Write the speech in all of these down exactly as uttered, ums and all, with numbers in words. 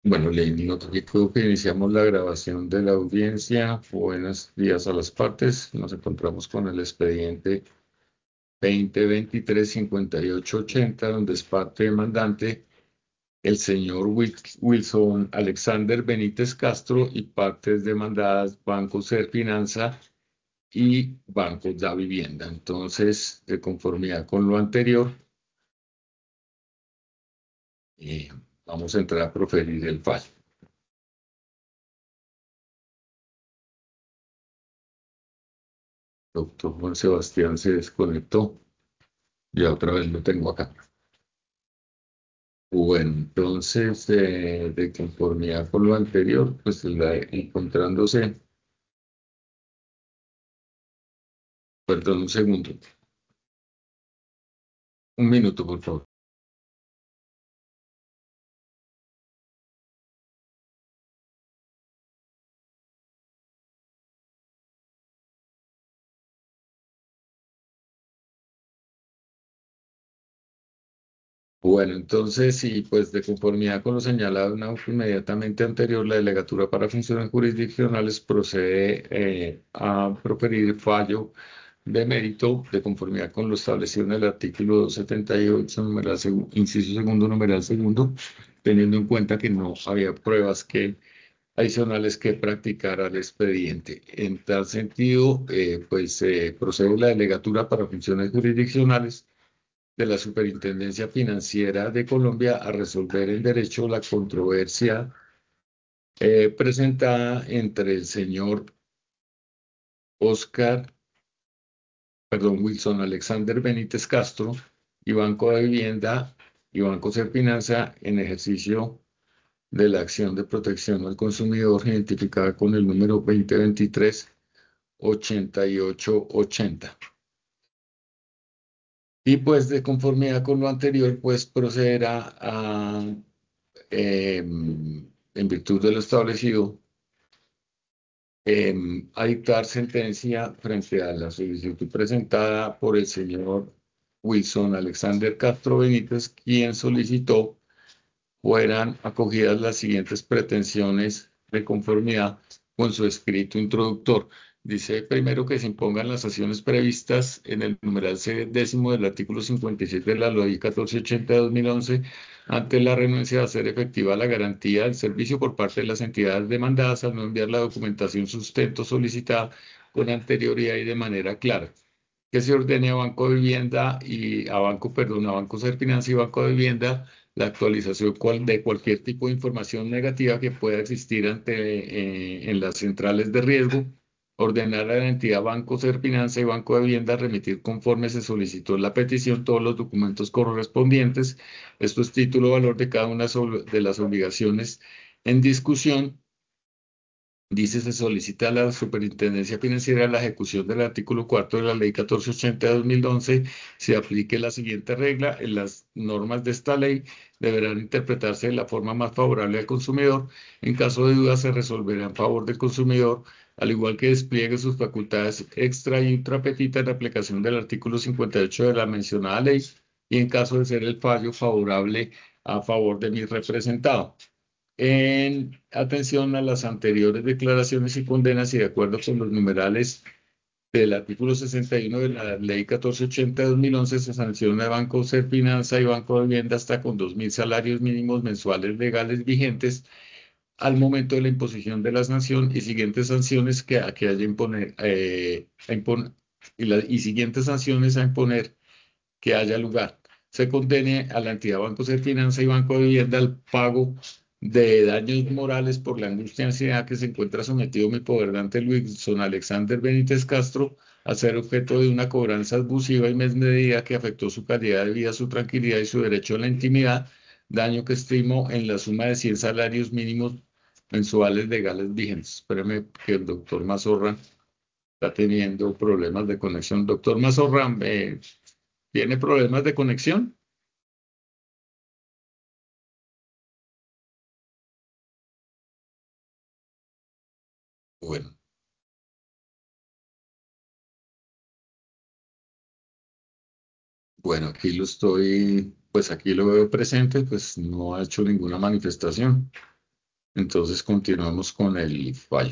Bueno, le notifico que iniciamos la grabación de la audiencia. Buenos días a las partes. Nos encontramos con el expediente veinte veintitrés cincuenta y ocho ochenta, donde es parte demandante el señor Wil- Wilson Alexander Benítez Castro y partes demandadas Banco Ser Finanza y Banco Da Vivienda. Entonces, de conformidad con lo anterior, eh, vamos a entrar a proferir el fallo. Doctor Juan Sebastián se desconectó. Ya otra vez lo tengo acá. Bueno, entonces, eh, de conformidad con lo anterior, pues la- encontrándose, perdón, un segundo, un minuto, por favor. Bueno, entonces, y pues de conformidad con lo señalado en la inmediatamente anterior, la Delegatura para Funciones Jurisdiccionales procede eh, a proferir fallo de mérito de conformidad con lo establecido en el artículo doscientos setenta y ocho, numeral segu- inciso segundo, numeral segundo, teniendo en cuenta que no había pruebas que adicionales que practicar al expediente. En tal sentido, eh, pues eh, procede la Delegatura para Funciones Jurisdiccionales de la Superintendencia Financiera de Colombia a resolver en derecho la controversia eh, presentada entre el señor Oscar, perdón, Wilson Alexander Benítez Castro y Banco de Vivienda y Banco Serfinanza en ejercicio de la acción de protección al consumidor identificada con el número veinte veintitrés ochenta y ocho ochenta. Y pues de conformidad con lo anterior, pues procederá a, em, en virtud de lo establecido, em, a dictar sentencia frente a la solicitud presentada por el señor Wilson Alexander Castro Benítez, quien solicitó fueran acogidas las siguientes pretensiones de conformidad con su escrito introductor. Dice primero que se impongan las acciones previstas en el numeral C décimo del artículo cincuenta y seis de la Ley catorce ochenta de dos mil once ante la renuncia a hacer efectiva la garantía del servicio por parte de las entidades demandadas al no enviar la documentación sustento solicitada con anterioridad y de manera clara, que se ordene a Banco de Vivienda y a Banco, perdón, a Banco Serfinanza y Banco de Vivienda la actualización cual- de cualquier tipo de información negativa que pueda existir ante, eh, en las centrales de riesgo, ordenar a la entidad Banco Serfinanza y Banco de Vivienda remitir conforme se solicitó en la petición todos los documentos correspondientes. Esto es título valor de cada una sobre- de las obligaciones en discusión. Dice, se solicita a la Superintendencia Financiera la ejecución del artículo cuarto de la Ley catorce ochenta de dos mil once. Se aplique la siguiente regla. En las normas de esta ley deberán interpretarse de la forma más favorable al consumidor. En caso de duda, se resolverá en favor del consumidor, al igual que despliegue sus facultades extra y ultrapetita en aplicación del artículo cincuenta y ocho de la mencionada ley, y en caso de ser el fallo favorable a favor de mi representado. En atención a las anteriores declaraciones y condenas y de acuerdo con los numerales del artículo sesenta y uno de la Ley catorce ochenta de dos mil once, se sanciona a Banco Serfinanza y Banco de Vivienda hasta con dos mil salarios mínimos mensuales legales vigentes al momento de la imposición de la sanción y siguientes sanciones que, a que haya imponer, eh, a impon- y, la- y siguientes sanciones a imponer que haya lugar. Se condene a la entidad Banco Serfinanza y Banco de Vivienda al pago de daños morales por la angustia y ansiedad que se encuentra sometido mi poderante Luis Alexander Benítez Castro a ser objeto de una cobranza abusiva y desmedida que afectó su calidad de vida, su tranquilidad y su derecho a la intimidad, daño que estimo en la suma de cien salarios mínimos mensuales legales vigentes. Espérame que el doctor Mazorra está teniendo problemas de conexión. Doctor Mazorra, eh, ¿tiene problemas de conexión? Bueno, bueno, aquí lo estoy, pues aquí lo veo presente, pues no ha hecho ninguna manifestación. Entonces continuamos con el fallo.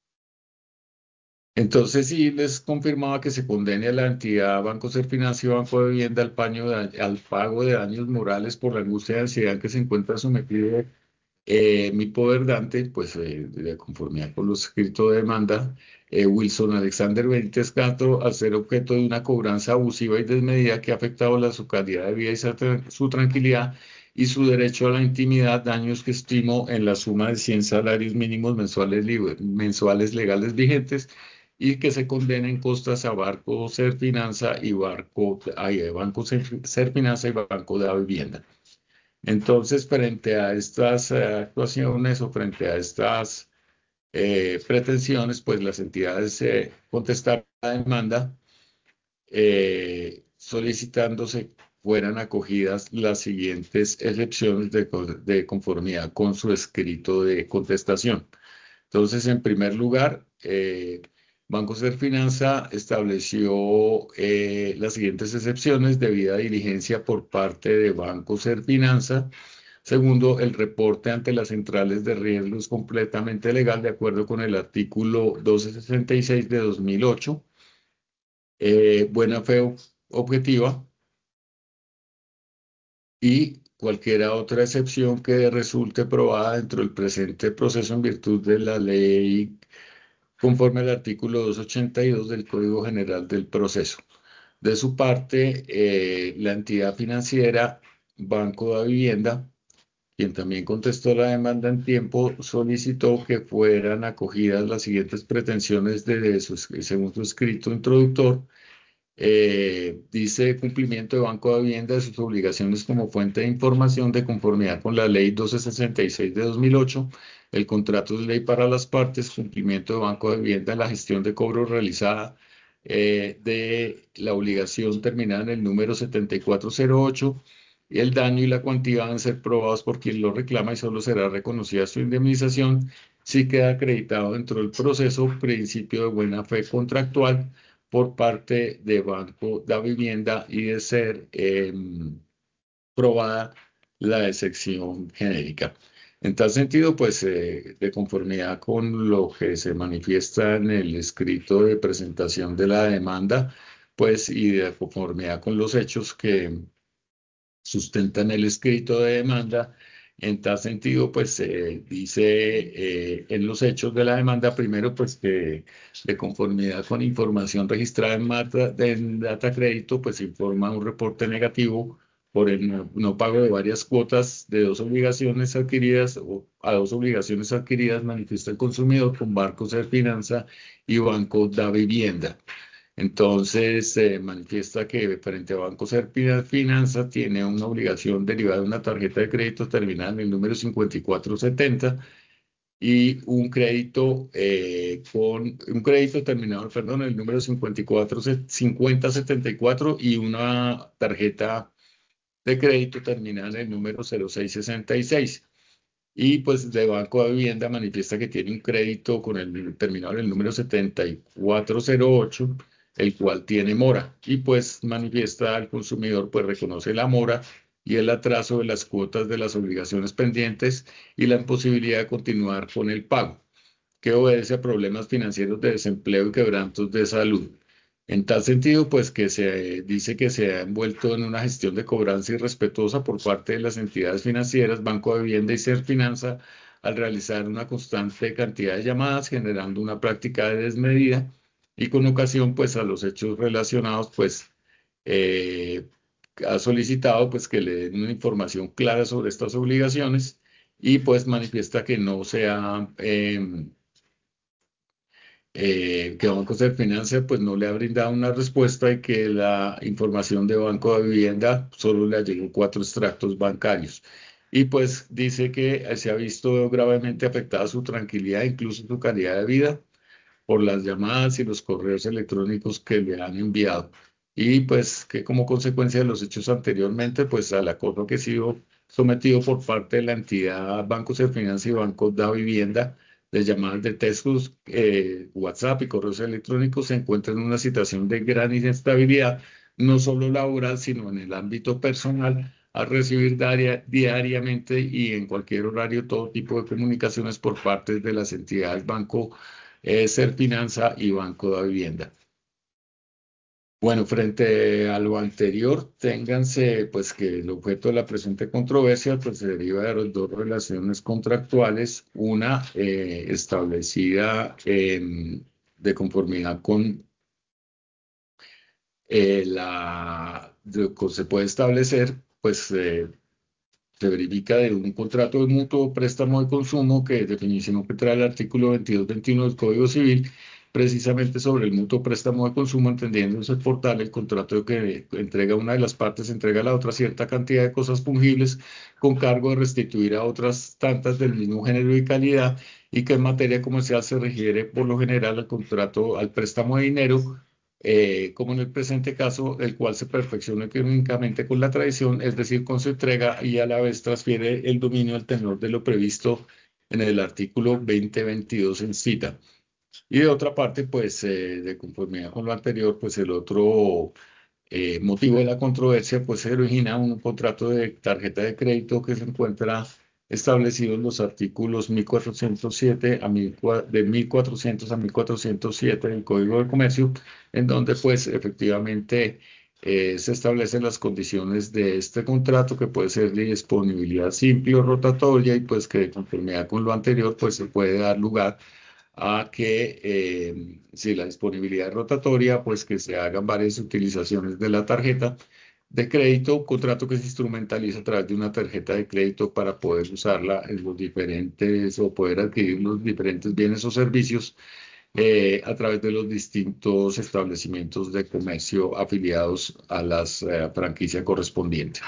Entonces sí les confirmaba que se condene a la entidad Banco Serfinanza y Banco de Vivienda al, paño de- al pago de daños morales por la angustia y ansiedad en que se encuentra sometido eh, mi poder Dante, pues eh, de conformidad con lo escrito de demanda, eh, Wilson Alexander Benítez Castro, al ser objeto de una cobranza abusiva y desmedida que ha afectado la, su calidad de vida y sa- su tranquilidad y su derecho a la intimidad, daños que estimo en la suma de cien salarios mínimos mensuales, libre- mensuales legales vigentes y que se condenen costas a Barco Serfinanza y Barco, ay, eh, Banco Ser- Serfinanza y Banco de la Vivienda. Entonces, frente a estas eh, actuaciones o frente a estas eh, pretensiones, pues las entidades eh, contestaron la demanda eh, solicitándose fueran acogidas las siguientes excepciones de, co- de conformidad con su escrito de contestación. Entonces, en primer lugar, eh, Banco Serfinanza estableció eh, las siguientes excepciones: debida diligencia por parte de Banco Serfinanza. Segundo, el reporte ante las centrales de riesgo es completamente legal de acuerdo con el artículo doscientos sesenta y seis de dos mil ocho. Eh, buena fe ob- objetiva y cualquier otra excepción que resulte probada dentro del presente proceso en virtud de la ley conforme al artículo doscientos ochenta y dos del Código General del Proceso. De su parte, eh, la entidad financiera Banco de Vivienda, quien también contestó la demanda en tiempo, solicitó que fueran acogidas las siguientes pretensiones de, de su, según su escrito introductor. Eh, dice cumplimiento de Banco de Vivienda de sus obligaciones como fuente de información de conformidad con la Ley doscientos sesenta y seis de dos mil ocho, el contrato de ley para las partes, cumplimiento de Banco de Vivienda en la gestión de cobro realizada eh, de la obligación terminada en el número setenta y cuatro cero ocho, y el daño y la cuantía van a ser probados por quien lo reclama y solo será reconocida su indemnización si queda acreditado dentro del proceso principio de buena fe contractual por parte de Banco de Vivienda y de ser eh, probada la excepción genérica. En tal sentido, pues eh, de conformidad con lo que se manifiesta en el escrito de presentación de la demanda, pues y de conformidad con los hechos que sustentan el escrito de demanda. En tal sentido, pues eh, dice eh, en los hechos de la demanda, primero, pues que de conformidad con información registrada en, Mata- en Data Crédito, pues informa un reporte negativo por el no, no pago de varias cuotas de dos obligaciones adquiridas o a dos obligaciones adquiridas, manifiesta el consumidor con Banco Finanza y Banco da Vivienda. Entonces, se manifiesta que frente a Banco Serpina Finanza tiene una obligación derivada de una tarjeta de crédito terminada en el número cincuenta y cuatro setenta y un crédito eh, con un crédito terminado, perdón, en el número cincuenta y cuatro cincuenta setenta y cuatro y una tarjeta de crédito terminada en el número cero seis sesenta y seis. Y pues de Banco de Vivienda manifiesta que tiene un crédito con el terminado en el número setenta y cuatro cero ocho, el cual tiene mora. Y pues manifiesta al consumidor, pues reconoce la mora y el atraso de las cuotas de las obligaciones pendientes y la imposibilidad de continuar con el pago, que obedece a problemas financieros de desempleo y quebrantos de salud. En tal sentido, pues que se dice que se ha envuelto en una gestión de cobranza irrespetuosa por parte de las entidades financieras, Banco de Vivienda y Serfinanza, al realizar una constante cantidad de llamadas, generando una práctica de desmedida y con ocasión, pues a los hechos relacionados, pues eh, ha solicitado pues que le den una información clara sobre estas obligaciones y pues manifiesta que no se ha em, eh, que Banco de Financia pues no le ha brindado una respuesta y que la información de Banco de Vivienda solo le llegó cuatro extractos bancarios. Y pues dice que eh, se ha visto gravemente afectada su tranquilidad, incluso su calidad de vida por las llamadas y los correos electrónicos que le han enviado. Y pues que como consecuencia de los hechos anteriormente, pues al acoso que ha sido sometido por parte de la entidad Banco de Finanza y Banco da Vivienda, de llamadas de textos, eh, WhatsApp y correos electrónicos, se encuentra en una situación de gran inestabilidad, no solo laboral, sino en el ámbito personal, a recibir diaria- diariamente y en cualquier horario todo tipo de comunicaciones por parte de las entidades Banco eh, Serfinanza y Banco de Vivienda. Bueno, frente a lo anterior, ténganse pues que el objeto de la presente controversia pues se deriva de las dos relaciones contractuales, una eh, establecida em, de conformidad con eh, la, de- co- se puede establecer pues eh, se verifica de un contrato de mutuo préstamo de consumo, que es definición que trae el artículo veintidós veintiuno del Código Civil, precisamente sobre el mutuo préstamo de consumo, entendiéndose por tal el contrato que entrega una de las partes, entrega a la otra cierta cantidad de cosas fungibles con cargo de restituir a otras tantas del mismo género y calidad, y que en materia comercial se refiere por lo general al contrato, al préstamo de dinero, eh, como en el presente caso, el cual se perfecciona económicamente con la tradición, es decir, con su entrega, y a la vez transfiere el dominio al tenor de lo previsto en el artículo veinte veintidós en cita. Y de otra parte, pues, eh, de conformidad con lo anterior, pues el otro eh, motivo de la controversia, pues se origina un contrato de tarjeta de crédito que se encuentra establecido en los artículos mil cuatrocientos siete a mil cua- de mil cuatrocientos a mil cuatrocientos siete del Código de Comercio, en donde pues efectivamente eh, se establecen las condiciones de este contrato, que puede ser de disponibilidad simple o rotatoria, y pues que de conformidad con lo anterior, pues se puede dar lugar a que eh, si la disponibilidad es rotatoria, pues que se hagan varias utilizaciones de la tarjeta de crédito, contrato que se instrumentaliza a través de una tarjeta de crédito para poder usarla en los diferentes o poder adquirir los diferentes bienes o servicios eh, a través de los distintos establecimientos de comercio afiliados a las eh, franquicias correspondientes.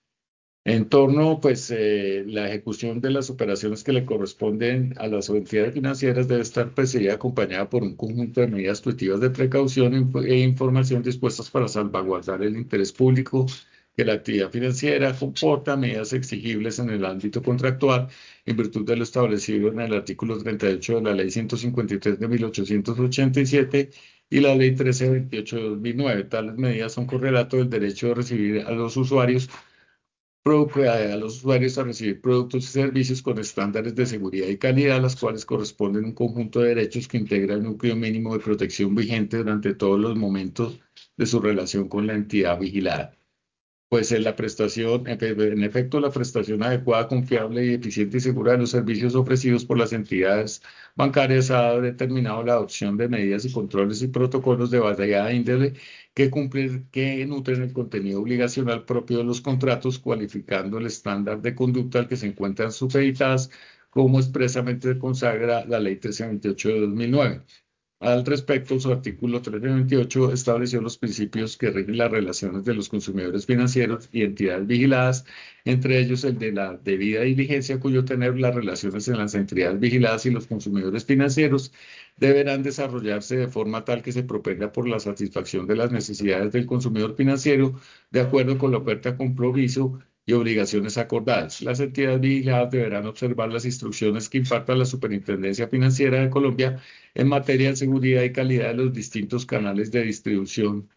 En torno, pues, eh, la ejecución de las operaciones que le corresponden a las entidades financieras debe estar precedida y acompañada por un conjunto de medidas tuitivas de precaución e info- e información dispuestas para salvaguardar el interés público que la actividad financiera comporta, medidas exigibles en el ámbito contractual, en virtud de lo establecido en el artículo treinta y ocho de la Ley ciento cincuenta y tres de mil ochocientos ochenta y siete y la Ley trece veintiocho de dos mil nueve. Tales medidas son correlato del derecho de recibir a los usuarios produ- a los usuarios a recibir productos y servicios con estándares de seguridad y calidad, las cuales corresponden a un conjunto de derechos que integra el núcleo mínimo de protección vigente durante todos los momentos de su relación con la entidad vigilada. Pues en la prestación, en fe- en efecto, la prestación adecuada, confiable y eficiente y segura de los servicios ofrecidos por las entidades bancarias ha determinado la adopción de medidas y controles y protocolos de variada índole que cumplen, que nutren el contenido obligacional propio de los contratos, cualificando el estándar de conducta al que se encuentran supeditadas, como expresamente consagra la Ley trece veintiocho de dos mil nueve. Al respecto, su artículo trescientos veintiocho estableció los principios que rigen las relaciones de los consumidores financieros y entidades vigiladas, entre ellos el de la debida diligencia, cuyo tener las relaciones en las entidades vigiladas y los consumidores financieros deberán desarrollarse de forma tal que se propenga por la satisfacción de las necesidades del consumidor financiero, de acuerdo con la oferta de compromiso y obligaciones acordadas. Las entidades vigiladas deberán observar las instrucciones que imparta la Superintendencia Financiera de Colombia en materia de seguridad y calidad de los distintos canales de distribución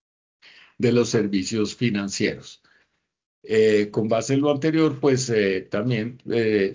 de los servicios financieros. Eh, con base en lo anterior, pues eh, también eh,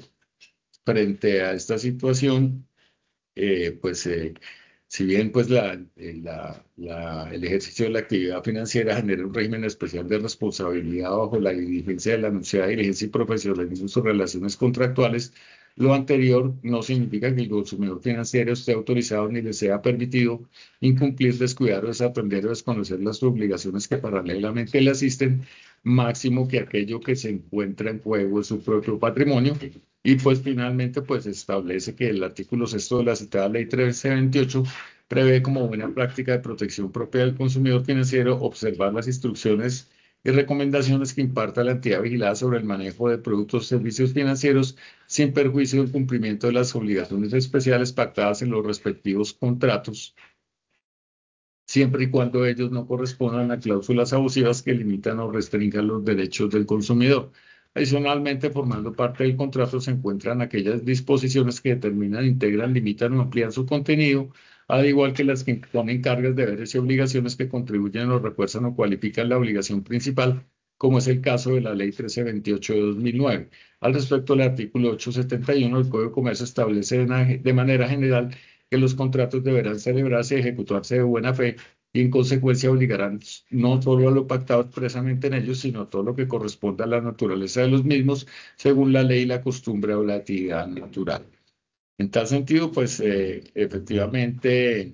frente a esta situación, eh, pues eh, si bien pues la, eh, la- la- el ejercicio de la actividad financiera genera un régimen especial de responsabilidad bajo la diligencia de la anunciada diligencia y profesionalismo en sus relaciones contractuales, lo anterior no significa que el consumidor financiero esté autorizado ni le sea permitido incumplir, descuidar o desatender o desconocer las obligaciones que paralelamente le asisten, máximo que aquello que se encuentra en juego es su propio patrimonio. Y pues finalmente pues establece que el artículo sexto de la citada Ley trece veintiocho prevé como buena práctica de protección propia del consumidor financiero observar las instrucciones y recomendaciones que imparta la entidad vigilada sobre el manejo de productos y servicios financieros, sin perjuicio del cumplimiento de las obligaciones especiales pactadas en los respectivos contratos, siempre y cuando ellos no correspondan a cláusulas abusivas que limitan o restringan los derechos del consumidor. Adicionalmente, formando parte del contrato se encuentran aquellas disposiciones que determinan, integran, limitan o amplían su contenido, al igual que las que imponen cargas, deberes y obligaciones que contribuyen o refuerzan o cualifican la obligación principal, como es el caso de la Ley trece veintiocho de dos mil nueve. Al respecto, el artículo ochocientos setenta y uno del Código de Comercio establece de una- de manera general que los contratos deberán celebrarse y ejecutarse de buena fe y en consecuencia obligarán no solo a lo pactado expresamente en ellos, sino a todo lo que corresponda a la naturaleza de los mismos, según la ley, la costumbre o la actividad natural. En tal sentido, pues eh, efectivamente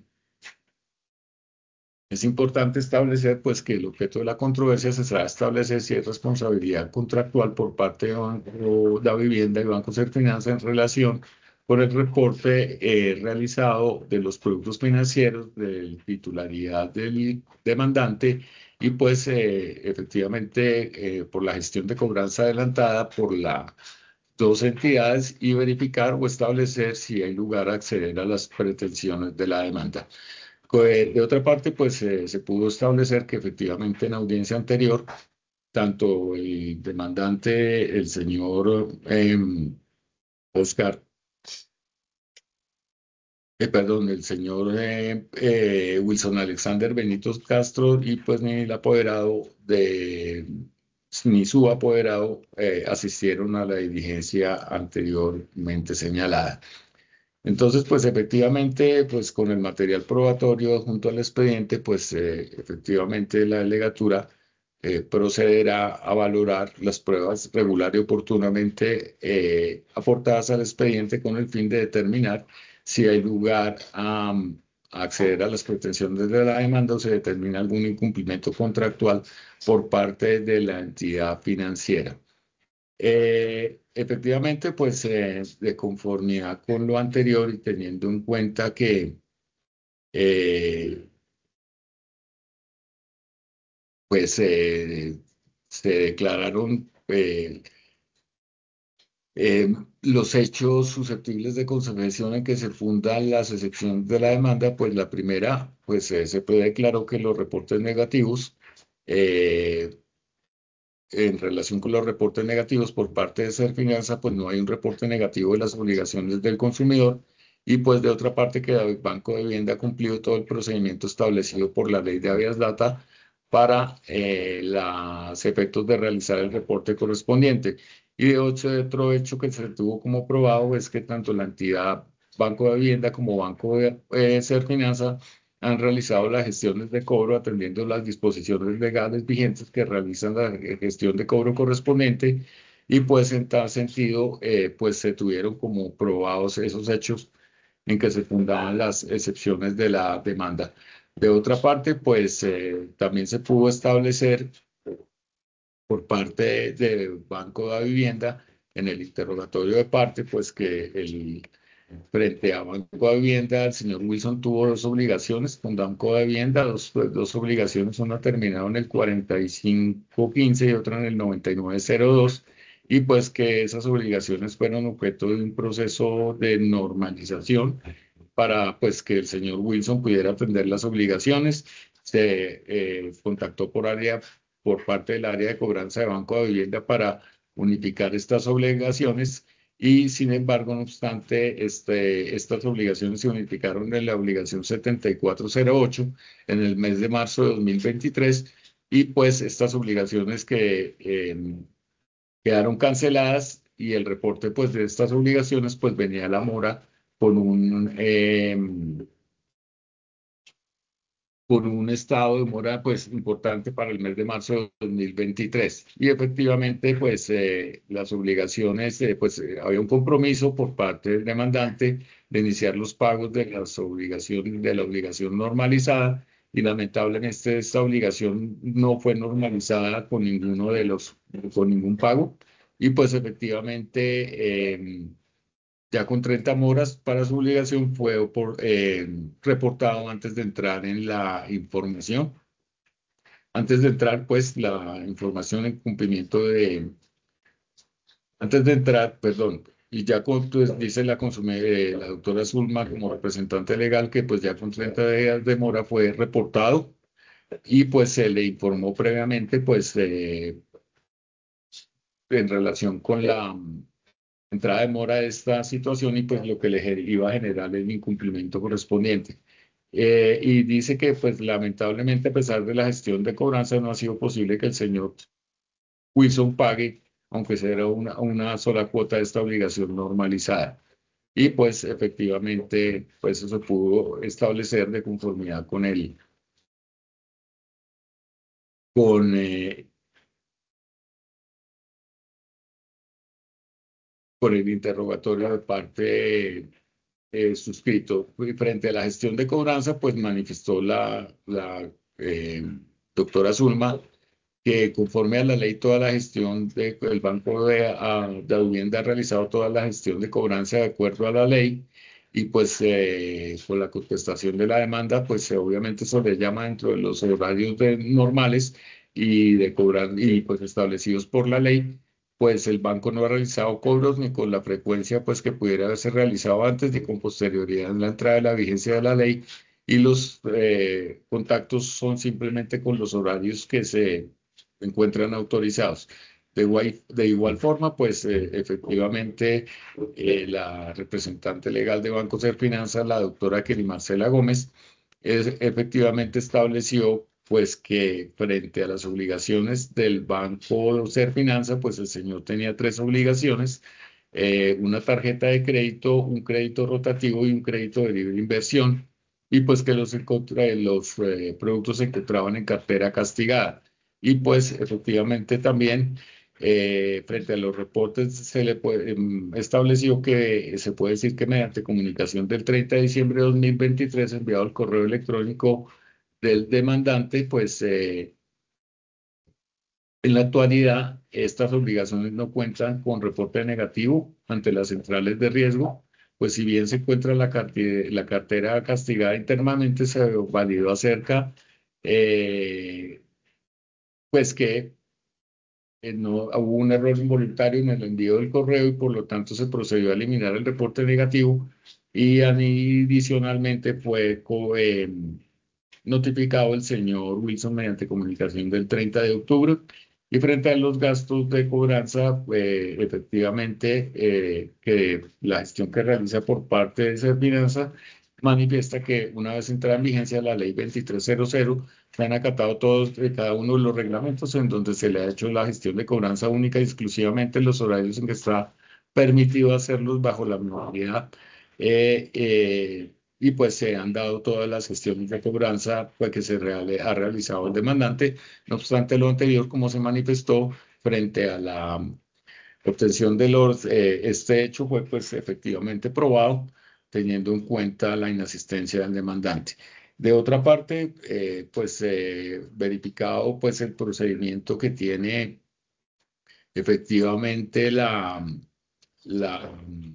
es importante establecer pues, que el objeto de la controversia se será establecer si hay responsabilidad contractual por parte de Banco de Vivienda y Banco Finanza en relación con el reporte eh, realizado de los productos financieros de titularidad del demandante y pues eh, efectivamente eh, por la gestión de cobranza adelantada por las dos entidades y verificar o establecer si hay lugar a acceder a las pretensiones de la demanda. Co- eh, De otra parte, pues eh, se pudo establecer que efectivamente en audiencia anterior, tanto el demandante, el señor em, Oscar, eh, perdón, el señor eh, eh, Wilson Alexander Benito Castro y pues ni el apoderado de, ni su apoderado eh, asistieron a la diligencia anteriormente señalada. Entonces, pues efectivamente, pues con el material probatorio junto al expediente, pues eh, efectivamente la delegatura eh, procederá a valorar las pruebas regular y oportunamente eh, aportadas al expediente con el fin de determinar si hay lugar a, a acceder a las pretensiones de la demanda o se determina algún incumplimiento contractual por parte de la entidad financiera. Eh, efectivamente, pues eh, de conformidad con lo anterior y teniendo en cuenta que eh, pues eh, se declararon eh, eh, los hechos susceptibles de conservación en que se fundan las excepciones de la demanda, pues la primera, pues eh, se puede declarar que los reportes negativos eh, en relación con los reportes negativos por parte de Serfinanza, pues no hay un reporte negativo de las obligaciones del consumidor y pues de otra parte que el Banco de Vivienda ha cumplido todo el procedimiento establecido por la ley de habeas data para eh, los efectos de realizar el reporte correspondiente. Y de otro, otro hecho que se tuvo como probado es que tanto la entidad Banco de Vivienda como Banco de eh, Serfinanza han realizado las gestiones de cobro atendiendo las disposiciones legales vigentes que realizan la gestión de cobro correspondiente y pues en tal sentido eh, pues se tuvieron como probados esos hechos en que se fundaban las excepciones de la demanda. De otra parte, pues eh, también se pudo establecer por parte del Banco de Vivienda en el interrogatorio de parte, pues que el frente a Banco de Vivienda, el señor Wilson tuvo dos obligaciones con Banco de Vivienda, dos, pues, dos obligaciones, una terminada en el cuarenta y cinco quince y otra en el noventa y nueve cero dos, y pues que esas obligaciones fueron objeto de un proceso de normalización para pues que el señor Wilson pudiera atender las obligaciones. Se eh, contactó por área, por parte del área de cobranza de Banco de Vivienda para unificar estas obligaciones y sin embargo, no obstante, este, estas obligaciones se unificaron en la obligación setenta y cuatro cero ocho en el mes de marzo de dos mil veintitrés y pues estas obligaciones que eh, quedaron canceladas y el reporte pues de estas obligaciones pues venía a la mora con un, eh, con un estado de mora pues importante para el mes de marzo de dos mil veintitrés. Y efectivamente pues eh, las obligaciones, eh, pues eh, había un compromiso por parte del demandante de iniciar los pagos de las obligaciones, de la obligación normalizada y lamentablemente esta obligación no fue normalizada con ninguno de los, con ningún pago. Y pues efectivamente eh, ya con treinta moras para su obligación fue por, eh, reportado antes de entrar en la información. Antes de entrar, pues, la información en cumplimiento de, antes de entrar, perdón, y ya con, pues, dice la, consume- eh, la doctora Zulma como representante legal que pues ya con treinta días de mora fue reportado y pues se le informó previamente pues eh, en relación con la entrada de mora de esta situación y pues lo que le ge- iba a generar el incumplimiento correspondiente. Eh, y dice que pues lamentablemente a pesar de la gestión de cobranza no ha sido posible que el señor Wilson pague, aunque sea una, una sola cuota de esta obligación normalizada. Y pues efectivamente, pues eso se pudo establecer de conformidad con el, con, eh, con el interrogatorio de parte eh, suscrito. Y frente a la gestión de cobranza, pues manifestó la, la eh, doctora Zulma que conforme a la ley toda la gestión del Banco de, a- de Vivienda ha realizado toda la gestión de cobranza de acuerdo a la ley y pues eh, con la contestación de la demanda pues eh, obviamente eso le llama dentro de los horarios de- normales y de cobrar y pues establecidos por la ley, pues el banco no ha realizado cobros ni con la frecuencia pues que pudiera haberse realizado antes ni con posterioridad en la entrada de la vigencia de la ley, y los eh, contactos son simplemente con los horarios que se encuentran autorizados. De igual, de igual forma, pues eh, efectivamente eh, la representante legal de Banco Ser Finanzas, la doctora Kelly Marcela Gómez, es- efectivamente estableció pues que frente a las obligaciones del Banco Ser Finanzas, pues el señor tenía tres obligaciones: eh, una tarjeta de crédito, un crédito rotativo y un crédito de libre inversión, y pues que los, encontra- los eh, productos se encontraban en cartera castigada. Y pues efectivamente también eh, frente a los reportes se le puede, em, estableció que se puede decir que mediante comunicación del treinta de diciembre de dos mil veintitrés enviado al correo electrónico del demandante, pues eh, en la actualidad estas obligaciones no cuentan con reporte negativo ante las centrales de riesgo, pues si bien se encuentra la, carte- la cartera castigada internamente, se validó acerca, eh, pues que eh, no, hubo un error involuntario en el envío del correo y por lo tanto se procedió a eliminar el reporte negativo, y adicionalmente fue co- eh, notificado el señor Wilson mediante comunicación del treinta de octubre. Y frente a los gastos de cobranza, eh, efectivamente, eh, que la gestión que realiza por parte de Serfinanza manifiesta que una vez entrada en vigencia la ley veintitrés cero cero, se han acatado todos y cada uno de los reglamentos en donde se le ha hecho la gestión de cobranza única y exclusivamente en los horarios en que está permitido hacerlos bajo la modalidad. Eh, eh, y pues se han dado todas las gestiones de cobranza pues, que se reale- ha realizado el demandante. No obstante lo anterior, como se manifestó frente a la obtención de los, eh, este hecho fue pues efectivamente probado teniendo en cuenta la inasistencia del demandante. De otra parte, eh, pues eh, verificado pues el procedimiento que tiene efectivamente la, la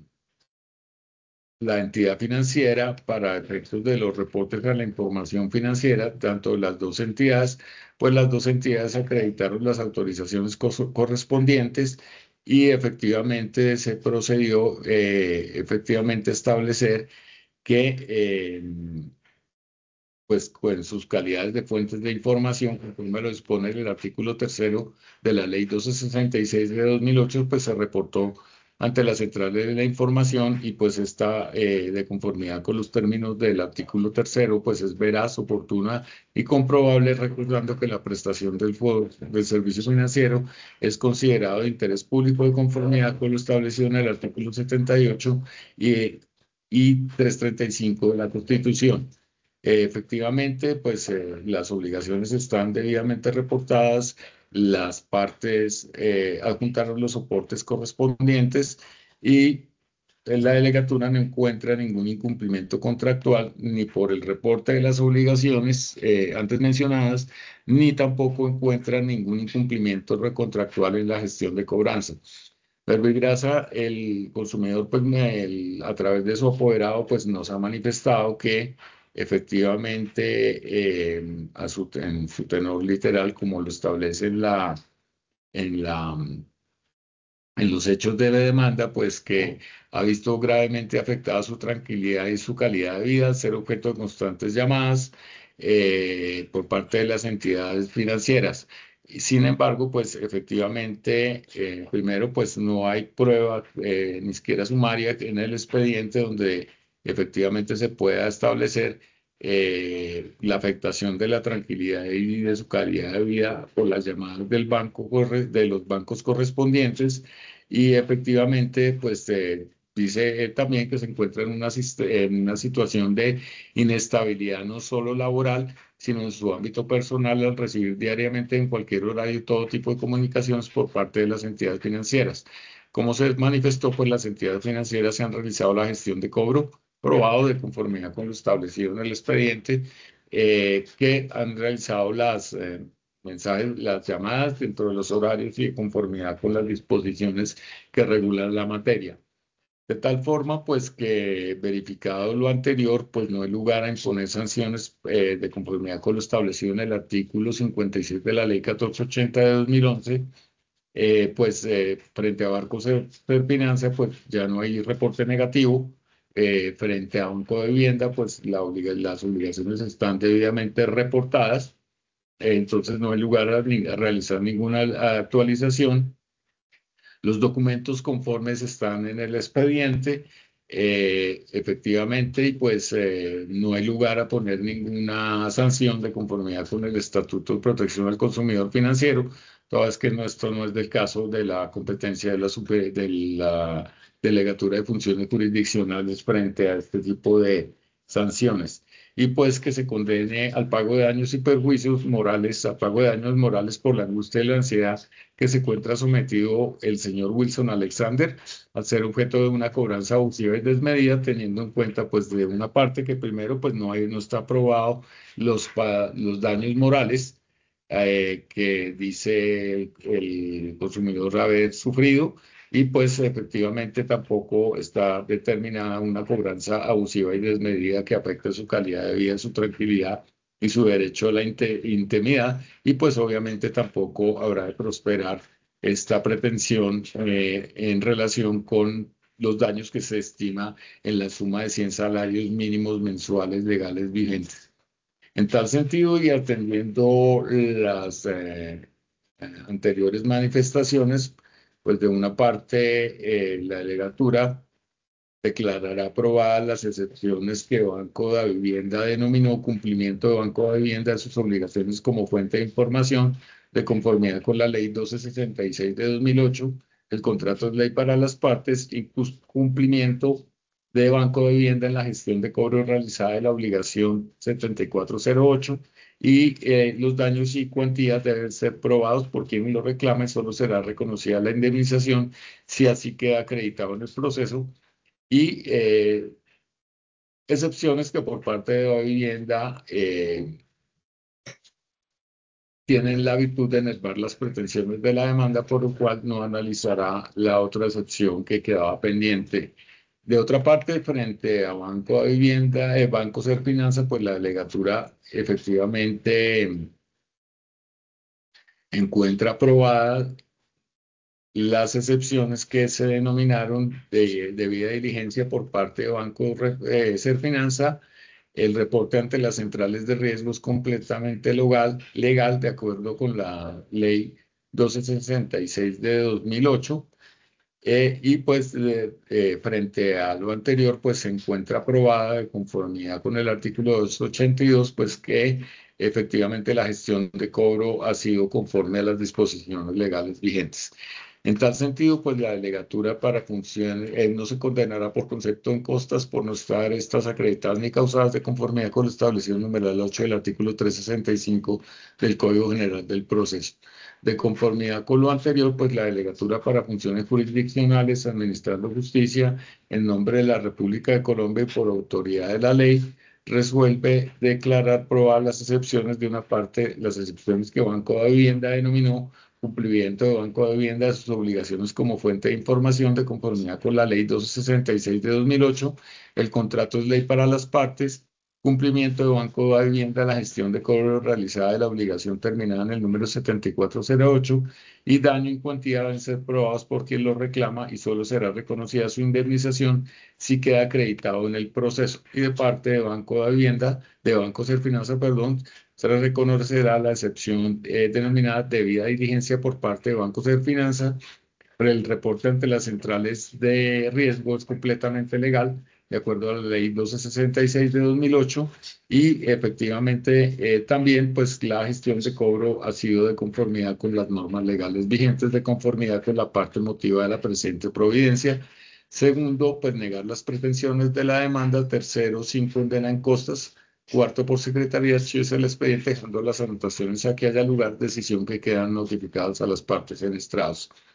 la entidad financiera para efectos de los reportes a la información financiera, tanto las dos entidades, pues las dos entidades acreditaron las autorizaciones cos- correspondientes y efectivamente se procedió eh, efectivamente a establecer que eh, pues con sus calidades de fuentes de información, conforme lo dispone el artículo tercero de la ley doscientos sesenta y seis de dos mil ocho, pues se reportó ante la central de la información y pues está eh, de conformidad con los términos del artículo tercero, pues es veraz, oportuna y comprobable, recordando que la prestación del, fo- del servicio financiero es considerado de interés público de conformidad con lo establecido en el artículo setenta y ocho y, y trescientos treinta y cinco de la Constitución. Eh, efectivamente, pues eh, las obligaciones están debidamente reportadas, las partes eh, adjuntaron los soportes correspondientes y en la delegatura no encuentra ningún incumplimiento contractual ni por el reporte de las obligaciones eh, antes mencionadas, ni tampoco encuentra ningún incumplimiento recontractual en la gestión de cobranza. Verbigrasa, el consumidor, pues me- el- a través de su apoderado, pues nos ha manifestado que efectivamente eh, a su, en su tenor literal, como lo establece en la, en la en los hechos de la demanda, pues que ha visto gravemente afectada su tranquilidad y su calidad de vida, al ser objeto de constantes llamadas eh, por parte de las entidades financieras. Y sin embargo, pues efectivamente, eh, primero, pues no hay prueba, eh, ni siquiera sumaria en el expediente donde efectivamente se pueda establecer eh, la afectación de la tranquilidad y de su calidad de vida por las llamadas del banco, corre- de los bancos correspondientes y efectivamente, pues eh, dice él también que se encuentra en una, sis- en una situación de inestabilidad no solo laboral, sino en su ámbito personal al recibir diariamente en cualquier horario todo tipo de comunicaciones por parte de las entidades financieras. Como se manifestó, pues las entidades financieras se han realizado la gestión de cobro probado de conformidad con lo establecido en el expediente, eh, que han realizado las eh, mensajes, las llamadas dentro de los horarios y de conformidad con las disposiciones que regulan la materia. De tal forma, pues que verificado lo anterior, pues no hay lugar a imponer sanciones eh, de conformidad con lo establecido en el artículo cincuenta y seis de la Ley catorce ochenta de dos mil once, eh, pues eh, frente a Barcos Finanza, pues ya no hay reporte negativo. Eh, frente a Banco de Vivienda, pues la obliga- las obligaciones están debidamente reportadas, eh, entonces no hay lugar a, ni- a realizar ninguna actualización. Los documentos conformes están en el expediente, eh, efectivamente, y pues eh, no hay lugar a poner ninguna sanción de conformidad con el Estatuto de Protección al Consumidor Financiero, toda vez que no, esto no es del caso de la competencia de la, super- de la Delegatura de Funciones Jurisdiccionales frente a este tipo de sanciones. Y pues que se condene al pago de daños y perjuicios morales, a pago de daños morales por la angustia y la ansiedad que se encuentra sometido el señor Wilson Alexander al ser objeto de una cobranza abusiva y desmedida, teniendo en cuenta, pues, de una parte que primero, pues, no hay, no está aprobado los, pa- los daños morales eh, que dice el, el consumidor haber sufrido y, pues, efectivamente tampoco está determinada una cobranza abusiva y desmedida que afecte su calidad de vida, su tranquilidad y su derecho a la inte- intimidad y pues obviamente tampoco habrá de prosperar esta pretensión eh, en relación con los daños que se estima en la suma de cien salarios mínimos mensuales legales vigentes. En tal sentido, y atendiendo las eh, eh, anteriores manifestaciones, pues de una parte, eh, la delegatura declarará aprobadas las excepciones que Banco de Vivienda denominó cumplimiento de Banco de Vivienda de sus obligaciones como fuente de información de conformidad con la Ley doscientos sesenta y seis de dos mil ocho. El contrato es ley para las partes y cumplimiento de Banco de Vivienda en la gestión de cobro realizada de la obligación setenta y cuatro cero ocho y eh, los daños y cuantías deben ser probados por quien lo reclame, solo será reconocida la indemnización si así queda acreditado en el proceso y eh, excepciones que por parte de la vivienda eh, tienen la virtud de enervar las pretensiones de la demanda, por lo cual no analizará la otra excepción que quedaba pendiente. De otra parte, frente a Banco de Vivienda, eh, Banco Ser Finanza, pues la delegatura efectivamente eh, encuentra aprobada las excepciones que se denominaron de debida diligencia por parte de Banco Re- eh, Serfinanza, el reporte ante las centrales de riesgo es completamente legal, legal de acuerdo con la ley doscientos sesenta y seis de dos mil ocho. Eh, y pues eh, eh, frente a lo anterior, pues se encuentra aprobada de conformidad con el artículo doscientos ochenta y dos, pues que efectivamente la gestión de cobro ha sido conforme a las disposiciones legales vigentes. En tal sentido, pues la delegatura para funciones eh, no se condenará por concepto en costas por no estar estas acreditadas ni causadas de conformidad con lo establecido en el numeral ocho del artículo trescientos sesenta y cinco del Código General del Proceso. De conformidad con lo anterior, pues la Delegatura para Funciones Jurisdiccionales, Administrando Justicia, en nombre de la República de Colombia y por autoridad de la ley, resuelve declarar probadas las excepciones de una parte, las excepciones que Banco de Vivienda denominó cumplimiento de Banco de Vivienda de sus obligaciones como fuente de información de conformidad con la Ley doscientos sesenta y seis de dos mil ocho. El contrato es ley para las partes. Cumplimiento de Banco de Vivienda, la gestión de cobro realizada de la obligación terminada en el número setenta y cuatro cero ocho y daño en cuantía deben ser probados por quien lo reclama y solo será reconocida su indemnización si queda acreditado en el proceso. Y de parte de Banco de Vivienda, de Banco Serfinanza, perdón, se le reconocerá la excepción eh, denominada debida diligencia por parte de Banco Serfinanza. Pero el reporte ante las centrales de riesgo es completamente legal de acuerdo a la ley doscientos sesenta y seis de dos mil ocho, y efectivamente eh, también pues la gestión de cobro ha sido de conformidad con las normas legales vigentes, de conformidad con la parte motiva de la presente providencia. Segundo, pues negar las pretensiones de la demanda. Tercero, sin condena en costas. Cuarto, por secretaría, archives el expediente, dejando las anotaciones a que haya lugar, decisión que quedan notificadas a las partes en estrados.